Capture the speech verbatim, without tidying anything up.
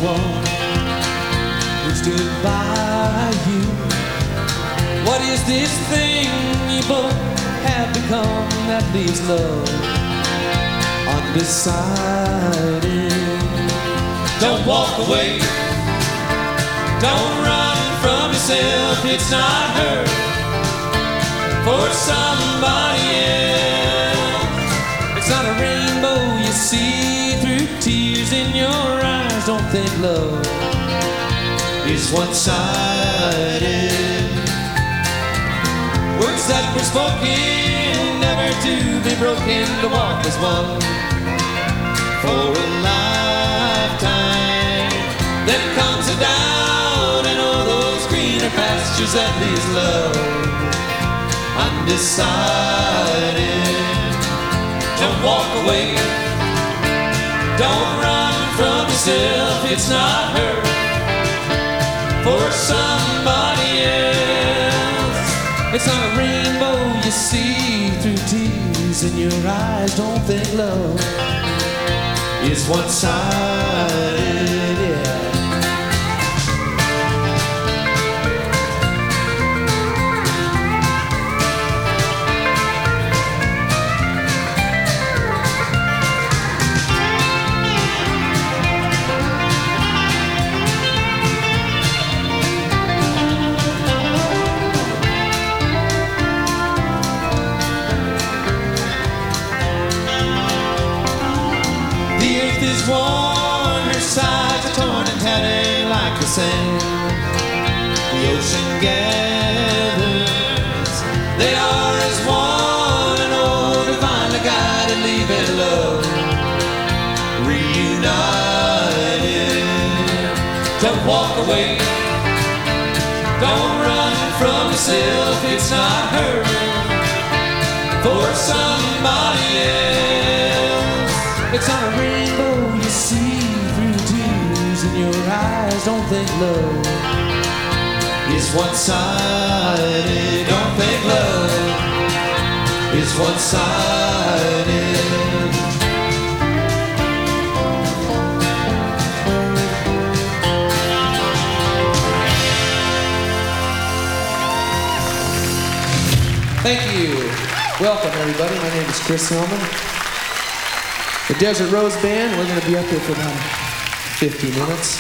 one who stood by you. What is this thing you both have become that leaves love undecided? Don't walk away, don't run from yourself. It's not her, for somebody else. It's not a rainbow you see through tears in your eyes. Don't think love is one-sided. Words that were spoken, never to be broken. To walk as one for a lifetime. Then comes a doubt, and all those greener pastures that leaves love undecided. Don't walk away, don't run from yourself. It's not her, for somebody else. It's not a rainbow you see through tears in your eyes. Don't think love is one-sided, yeah. Is worn, her sides are torn and tattered like the sand. The ocean gathers, they are as one, and oh, divinely guided, leaving love reunited. Don't walk away, don't run from yourself. It's not her, for somebody else. It's not a rainbow you see through tears in your eyes. Don't think love is one-sided. Don't think love is one-sided. Thank you. Welcome, everybody. My name is Chris Hillman. The Desert Rose Band, we're going to be up here for about fifty minutes.